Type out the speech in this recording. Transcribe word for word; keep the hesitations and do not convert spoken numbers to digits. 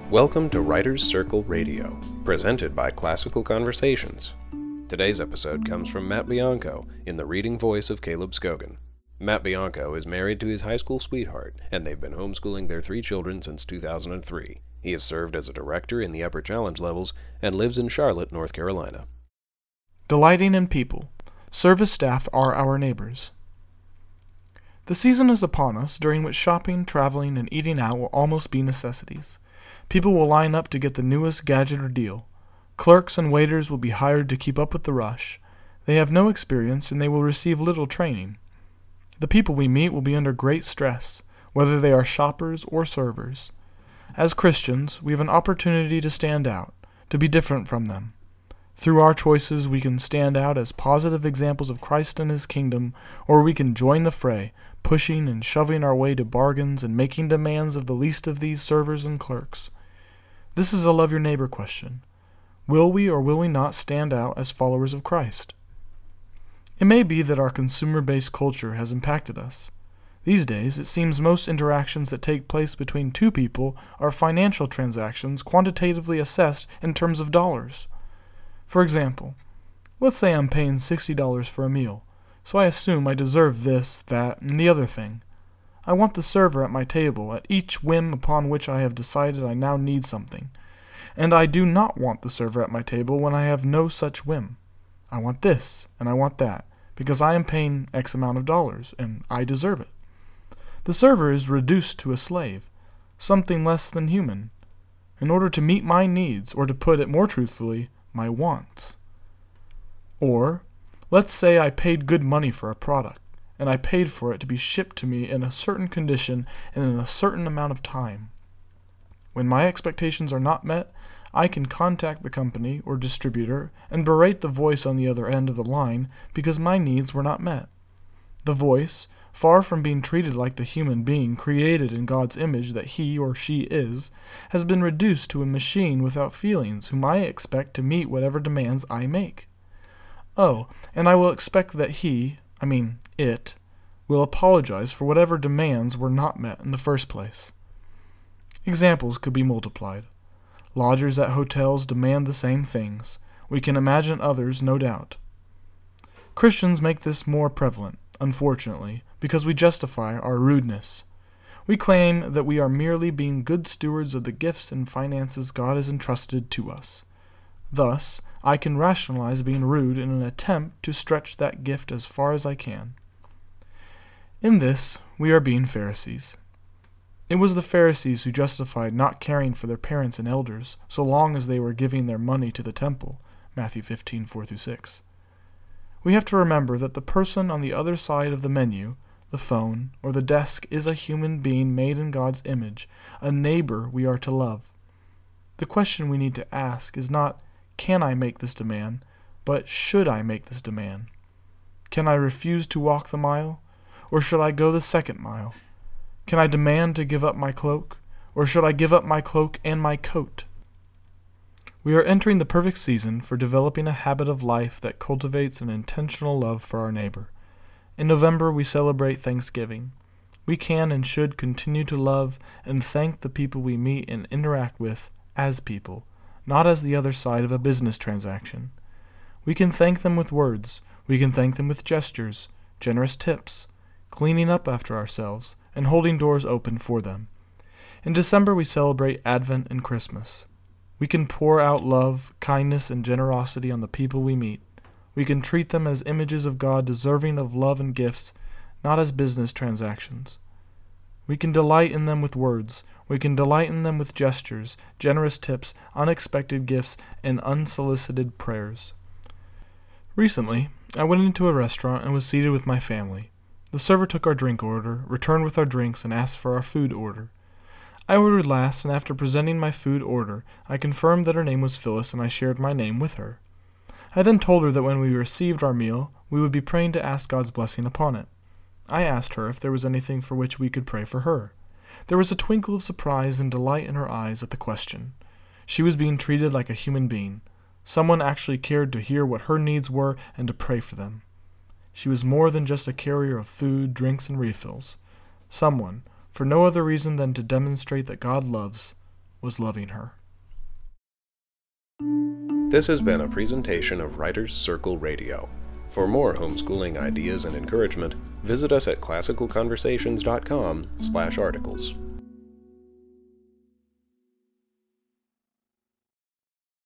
Welcome to Writers Circle Radio, presented by Classical Conversations. Today's episode comes from Matt Bianco in the reading voice of Caleb Scogan. Matt Bianco is married to his high school sweetheart, and they've been homeschooling their three children since two thousand three. He has served as a director in the upper challenge levels and lives in Charlotte, North Carolina. Delighting in people. Service staff are our neighbors. The season is upon us during which shopping, traveling, and eating out will almost be necessities. People will line up to get the newest gadget or deal. Clerks and waiters will be hired to keep up with the rush. They have no experience and they will receive little training. The people we meet will be under great stress, whether they are shoppers or servers. As Christians, we have an opportunity to stand out, to be different from them. Through our choices, we can stand out as positive examples of Christ and His kingdom, or we can join the fray, pushing and shoving our way to bargains and making demands of the least of these servers and clerks. This is a love your neighbor question. Will we or will we not stand out as followers of Christ? It may be that our consumer-based culture has impacted us. These days, it seems most interactions that take place between two people are financial transactions quantitatively assessed in terms of dollars. For example, let's say I'm paying sixty dollars for a meal, so I assume I deserve this, that, and the other thing. I want the server at my table at each whim upon which I have decided I now need something, and I do not want the server at my table when I have no such whim. I want this, and I want that, because I am paying X amount of dollars, and I deserve it. The server is reduced to a slave, something less than human, in order to meet my needs, or to put it more truthfully, my wants. Or, let's say I paid good money for a product, and I paid for it to be shipped to me in a certain condition and in a certain amount of time. When my expectations are not met, I can contact the company or distributor and berate the voice on the other end of the line because my needs were not met. The voice, far from being treated like the human being created in God's image that he or she is, has been reduced to a machine without feelings whom I expect to meet whatever demands I make. Oh, and I will expect that he, I mean it, will apologize for whatever demands were not met in the first place. Examples could be multiplied. Lodgers at hotels demand the same things. We can imagine others, no doubt. Christians make this more prevalent, unfortunately, because we justify our rudeness. We claim that we are merely being good stewards of the gifts and finances God has entrusted to us. Thus, I can rationalize being rude in an attempt to stretch that gift as far as I can. In this, we are being Pharisees. It was the Pharisees who justified not caring for their parents and elders so long as they were giving their money to the temple, Matthew fifteen, four through six. We have to remember that the person on the other side of the menu, the phone, or the desk is a human being made in God's image, a neighbor we are to love. The question we need to ask is not, can I make this demand, but should I make this demand? Can I refuse to walk the mile, or should I go the second mile? Can I demand to give up my cloak, or should I give up my cloak and my coat? We are entering the perfect season for developing a habit of life that cultivates an intentional love for our neighbor. In November, we celebrate Thanksgiving. We can and should continue to love and thank the people we meet and interact with as people, not as the other side of a business transaction. We can thank them with words. We can thank them with gestures, generous tips, cleaning up after ourselves, and holding doors open for them. In December, we celebrate Advent and Christmas. We can pour out love, kindness, and generosity on the people we meet. We can treat them as images of God deserving of love and gifts, not as business transactions. We can delight in them with words. We can delight in them with gestures, generous tips, unexpected gifts, and unsolicited prayers. Recently, I went into a restaurant and was seated with my family. The server took our drink order, returned with our drinks, and asked for our food order. I ordered last, and after presenting my food order, I confirmed that her name was Phyllis, and I shared my name with her. I then told her that when we received our meal, we would be praying to ask God's blessing upon it. I asked her if there was anything for which we could pray for her. There was a twinkle of surprise and delight in her eyes at the question. She was being treated like a human being. Someone actually cared to hear what her needs were and to pray for them. She was more than just a carrier of food, drinks, and refills. Someone, for no other reason than to demonstrate that God loves, was loving her. This has been a presentation of Writers Circle Radio. For more homeschooling ideas and encouragement, visit us at classical conversations dot com slash articles.